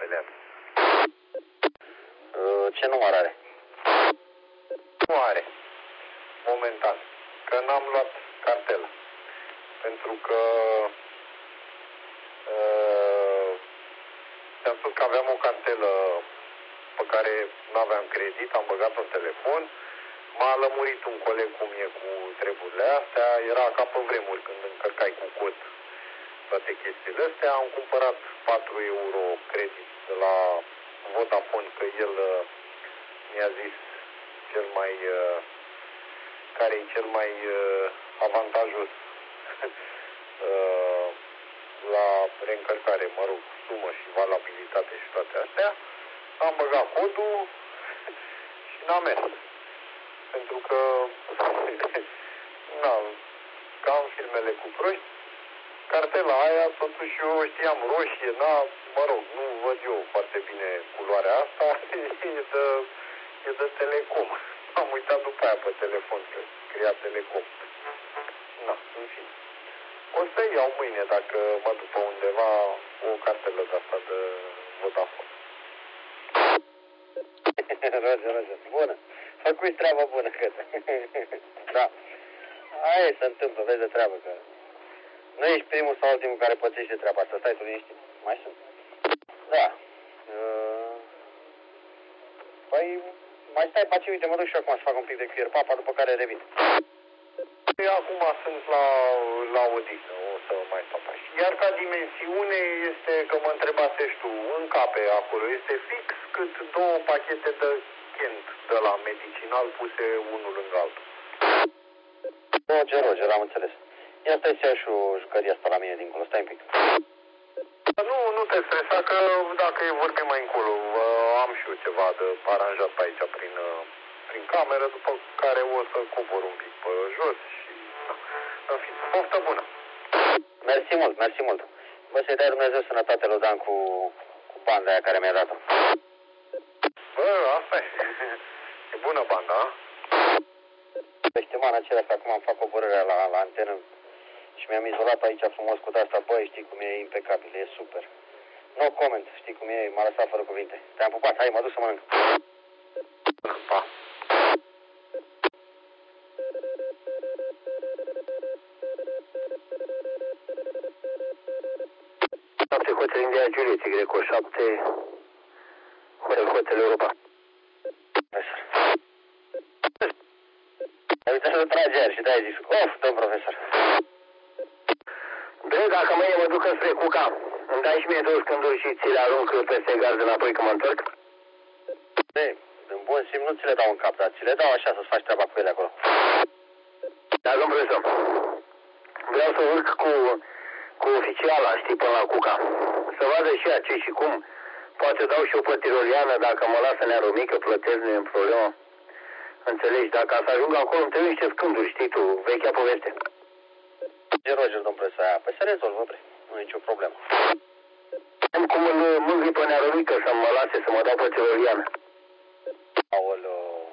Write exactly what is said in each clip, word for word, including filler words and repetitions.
Belean. Uh, ce număr are? Nu are. Momentan. Că n-am luat cartela. Pentru că uh, ți-am spus că aveam o cartelă pe care nu aveam credit, am băgat-o în telefon. M-a lămurit un coleg cum e cu treburile astea. Era ca pe vremuri când încărcai cu cod toate chestiile astea. Am cumpărat patru euro credit de la Vodafone, că el uh, mi-a zis cel mai uh, care e cel mai uh, avantajos uh, la reîncărcare, mă rog, sumă și valabilitate și toate astea. Am băgat codul și n-am mers. Pentru că na, ca în filmele cu proști, cartela aia, totuși eu știam roșie, na, mă rog, nu văd eu foarte bine culoarea asta, e de, e de Telecom. Am uitat după aia pe telefon că scria Telecom. Na, în fine. O să iau mâine, dacă mă duc pe undeva, o cartelă de asta de Vodafone. Roger, Roger, bună. Făcuți treabă bună, cred. Da. Aia se întâmplă, vezi de treabă, că nu ești primul sau ultimul care pățește treaba asta. Stai tu liniștit. Mai sunt. Da. Uh... Păi, mai stai pace, uite, mă duc și acum să fac un pic de cuier papa, după care revin. Eu acum sunt la, la odihnă, o să mai stau pe aici. Iar ca dimensiune este, că mă întrebasești tu, în cape acolo, este fix cât două pachete de Kent de la medicinal puse unul lângă altul. Roger, Roger, am înțeles. Ia stai să ia și o jucărie asta la mine dincolo, stai un pic. Nu, nu te stresa, că dacă e vorbim mai încolo, am și eu ceva de aranjat pe aici prin, prin cameră, după care o să cobor un pic pe jos și, na, în fine, poftă bună. Mersi mult, mersi mult. Bă, să-i dai Dumnezeu sănătate lui Dan cu, cu banda aia care mi-a dat-o. Bă, asta e. E bună banda, a? Peste mana acelea, că acum am fac coborârea la, la antenă și mi-am izolat aici frumos cu de-asta. Băi, știi cum e impecabil, e super. No comment, știi cum e, m-a lăsat fără cuvinte. Te-am pupat, hai, mă duc să mănânc. Pa. șapte Hotel India Juliet, Greco șapte, Hotel Hotel Europa. Profesor. Ai uitat să trage aer și de-aia zis, of, domn profesor. Bine, dacă mâine mă duc înspre Cuca, îmi dai și mie două scânduri și ți le arunc peste gard înapoi când mă întorc? Bine, în bun simț nu ți le dau în cap, dar ți le dau așa să-ți faci treaba cu ele acolo. Da, domn profesor, vreau să urc cu, cu oficiala, știi, până la Cuca. Să vadă și ea ce și cum. Poate dau și o pe tiroliană, dacă mă lasă nearomică, plătesc, nu e în problemă. Înțelegi, dacă să ajung acolo, îmi trebuie niște scânduri, știi tu, vechea poveste. Ce Roger, domn profesor, aia? Păi se rezolvă, bre. Nu e nicio problemă. Am cum îl mângâi pe nearomică să mă lase să mă dau pe tiroliană. Aoleo.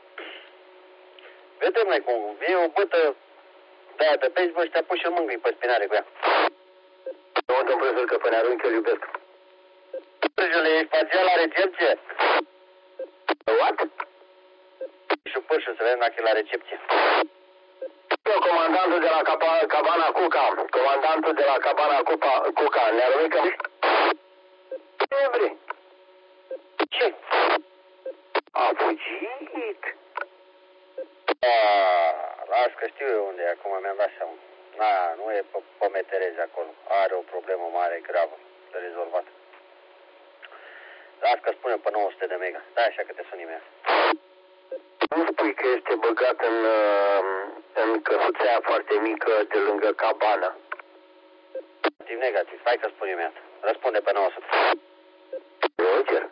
Vedem noi cum, e o bătă de aia de baseball și te apuci și îl mângâi pe spinare cu ea. Nu, domn profesor, că pe nearomică îl iubesc. Pârjule, ești parțial la recepție? What? Și pârșul să vedem dacă e la recepție. Eu, comandantul de la Caba, Cabana Cuca, comandantul de la Cabana Cuca, Cuca, nearomică? Ce vrei? Ce? A fugit? Aaa, las că știu eu unde e, acum mi-am dat seama. Na, nu e pe, pe meterezi acolo, are o problemă mare, gravă, de rezolvat. Las că spune pe nouă sute de mega, da așa că te suni mea. Nu spui că este băgat în, în căsuța foarte mică de lângă cabana. Negativ, negativ, hai că spune mea. Răspunde pe nouă sute. Roger.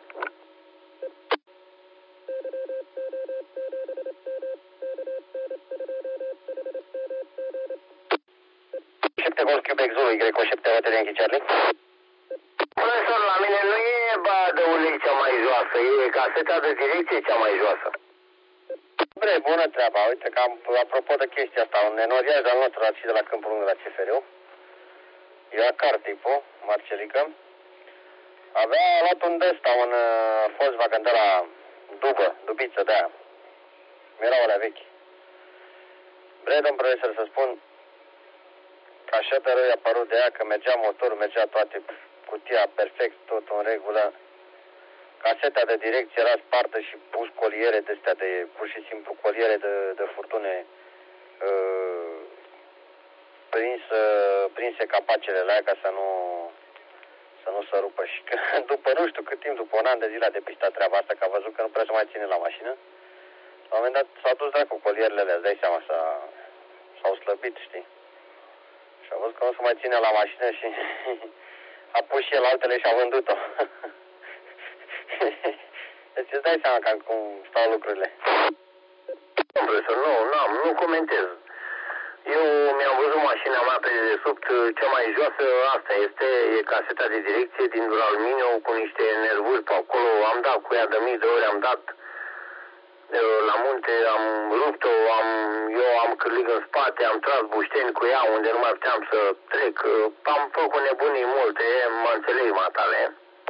șapte Golf Quebec Zulu, Y șapte Hotel Yankee Charlie. Profesor, la mine nu e ba de ulic cea mai joasă, e caseta de direcție cea mai joasă. Bre, bună treaba, uite că am, apropo de chestia asta, un enoriaj al nostru și de la Câmpul Lung de la C F R-ul, e acar tipul, Marcelică, Avea luat un desta, un uh, Volkswagen de la dubă, dubiță de aia. Erau alea vechi. Vrei, domn profesor, să spun, cașeta rău i-a părut de ea că mergea motorul, mergea toate, cutia perfect, tot în regulă. Caseta de direcție era spartă și pus coliere de astea, de, pur și simplu coliere de, de furtune, uh, prins, uh, prinse capacele la ea ca să nu, să nu se rupă. Și că, după nu știu cât timp, după un an de zile a depistat treaba asta, că a văzut că nu prea se mai ține la mașină, la un moment dat s-au dus dracu colierele alea, îți dai seama, s-au slăbit, știi? Și a văzut că nu se mai ține la mașină și a pus și el altele și a vândut-o. Deci îți dai seama cam cum stau lucrurile. Profesor, nu, n-am, nu comentez. Eu mi-am văzut mașina mea pe dedesubt, cea mai joasă, asta este, e caseta de direcție din duraluminiu cu niște nervuri pe acolo, am dat cu ea de mii de ori, am dat la munte, am rupt-o, am, eu am cârlig în spate, am tras bușteni cu ea unde nu mai puteam să trec, am făcut nebunii multe, mă înțeleg, matale.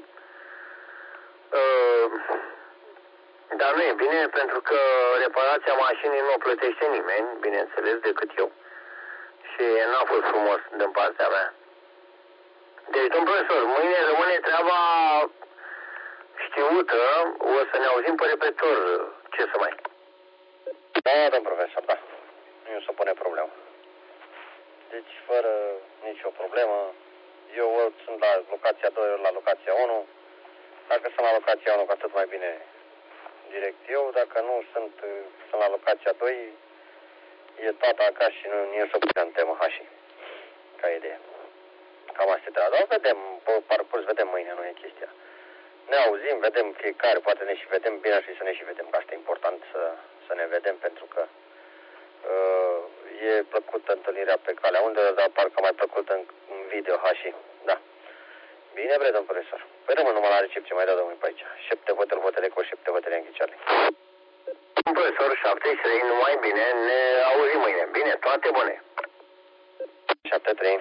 Uh, dar nu e bine pentru că reparația mașinii nu o plătește nimeni, bineînțeles, decât eu. Și n-a fost frumos din partea mea. Deci, domn profesor, mâine rămâne treaba știută, o să ne auzim pe repetor, ce să mai. Da, domn profesor, da. Nu se pune problemă. Deci, fără nicio problemă, eu sunt la locația doi, la locația unu. Dacă sunt la locația unu, cu atât mai bine direct eu. Dacă nu sunt, sunt la locația doi, e tata acasă și nu, nu e să putem temă hașii. Ca idee. Cam asta e treaba. Dar vedem, pe parcurs, vedem mâine, nu e chestia. Ne auzim, vedem fiecare, poate ne și vedem, bine ar fi să ne și vedem, că asta e important să, să ne vedem, pentru că uh, e plăcută întâlnirea pe calea unde, dar parcă mai plăcută în, în video, hașii. Da. Bine, bre, domn profesor. Păi rămân numai la recepție, mai dau domnul pe aici. Șepte hotel, hotel eco, șepte hotel înghiciarle. Domn profesor, șapte trei, numai bine, ne auzim mâine. Bine, toate bune. șapte trei.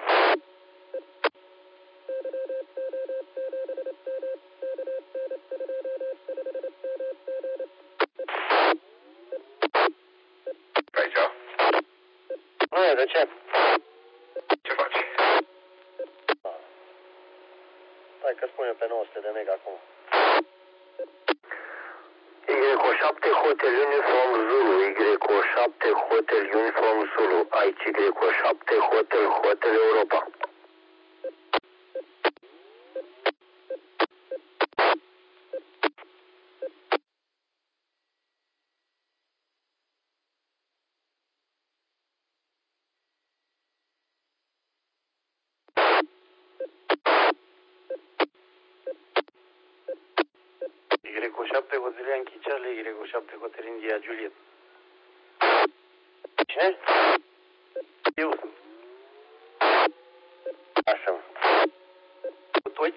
Aici? Nu e, de ce? Ce faci? Hai că spune pe nouă sute de mega acum. Y șapte Hotel Uniform Zulu, Y șapte Hotel Uniform Zulu, aici Y șapte Hotel Hotel Europa. Y șapte Hotel Yankee Charlie, Y șapte Hotel India Juliet. Cine? Eu sunt. Așa. Cu toți?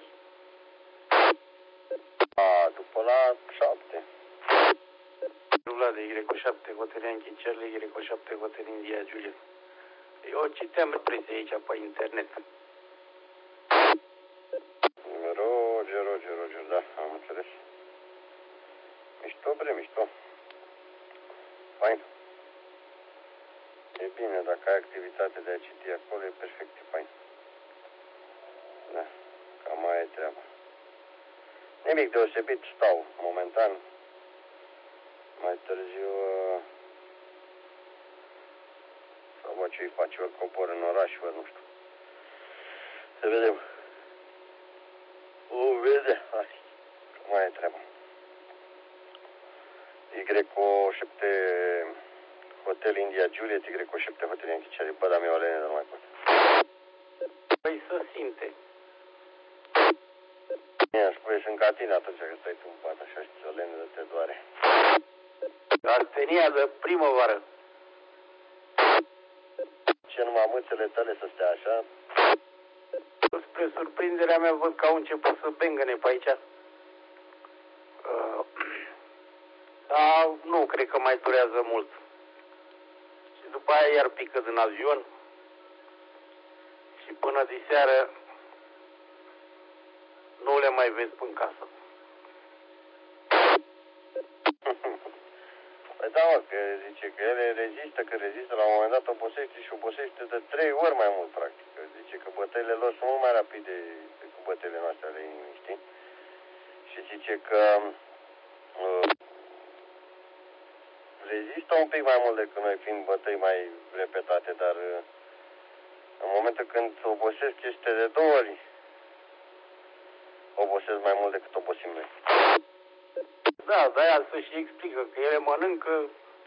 A, după la șapte. Vlad de Y șapte Hotel Yankee Charlie, Y șapte Hotel India Juliet. Eu citeam represie aici pe internet. Roger, Roger, Roger, da, am înțeles. Mișto, bre, mișto. Fain. E bine, dacă ai activitate de a citi acolo, e perfect, e fain. Da, cam aia e treaba. Nimic deosebit, stau momentan. Mai târziu uh, sau văd ce-i face, ori cobor în oraș, ori nu știu. Să vedem. O vede, hai, cam aia e treaba. Y șapte Hotel India Juliet, Y șapte Hotel Yankee Charlie. Bă, dar mi-o alene, dar nu mai pot. Păi să simte. Ia, spune, sunt ca tine atunci că stai tu în pat, așa știi, o lene de te doare. Astenia de primăvară. Ce numai mâțele tale să stea așa? Spre surprinderea mea văd că au început să bengăne pe aici. Uh, dar nu cred că mai durează mult. Și după aia iar pică din avion. Și până diseară nu le mai vezi în casă. Păi da, mă, că zice că ele rezistă, că rezistă, la un moment dat obosește și obosește de trei ori mai mult, practic. Că zice că bătăile lor sunt mult mai rapide decât bătăile noastre ale inimii, știi? Și zice că uh, rezistă un pic mai mult decât noi, fiind bătăi mai repetate, dar uh, în momentul când obosesc este de două ori, obosesc mai mult decât obosim noi. Da, de-aia să și explică că ele mănâncă,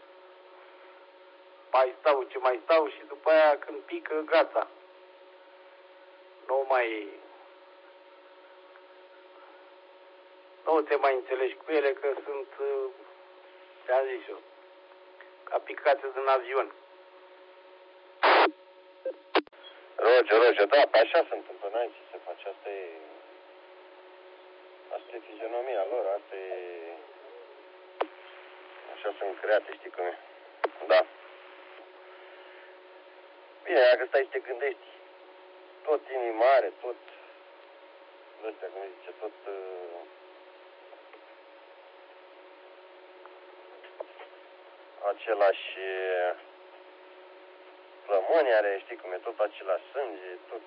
mai stau ce mai stau și după aia când pică, gata. Nu mai... Nu te mai înțelegi cu ele că sunt, te-am zis eu, ca picate din avion. Roger, Roger, da, pe așa se întâmplă, n-ai ce se face, asta e... Asta e fizionomia lor, asta e... Așa sunt create, știi cum e. Da. Bine, dacă stai și te gândești, tot inimi mare, tot... Ăstea, cum zice, tot... Uh, același... Plămâni are, știi cum e, tot același sânge, tot...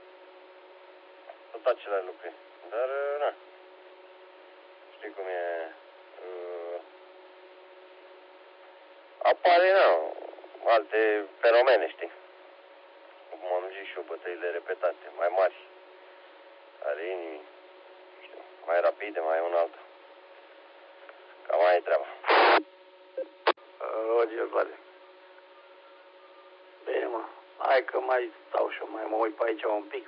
Tot același lucruri. Dar, na... Știi cum e... Uh, apare, na, alte fenomene, știi? Cum am zis și eu, bătăile repetate, mai mari, ale inimii, știu, mai rapide, mai un altul. Cam mai e treaba. Roger, Vlade. Bine, mă, hai că mai stau și eu, mai mă uit pe aici un pic.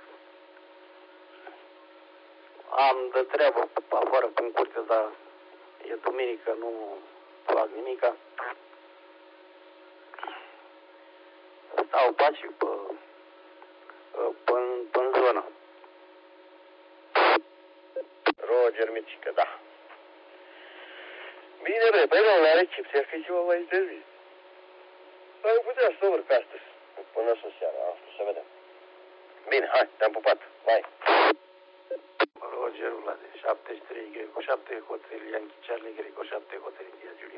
Am de treabă pe afară, pe curte, dar e duminică, nu fac nimica. Stau pe aici, pe, pe, pe în zonă. Roger Micică, da. Bine, bre, păi nu, la recepție, că ziua mai servit. Ai putea să urc astăzi, până sus seara, să vedem. Bine, hai, te-am pupat, hai. Roger Vlade, șaptezeci și trei, Greco șapte, Hotel Yankee Charlie, Greco șapte, Hotel India Julia.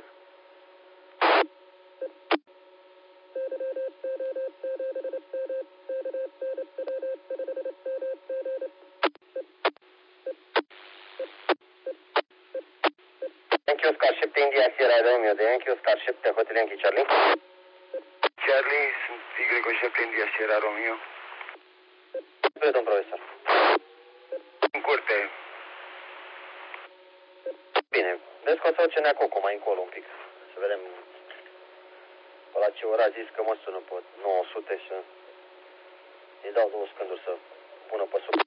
Yankee Oscar șapte, India Sierra Romeo, de Yankee Oscar șapte, Hotel Yankee Charlie. Charlie, sunt Y șapte India Sierra Romeo. Spre domn profesor. În curte. Bine, vezi că o să o cenea Coco mai încolo un pic. Să vedem pe la ce ora a zis că mă sună pe nouă sute și îi dau două scânduri să pună pe sub.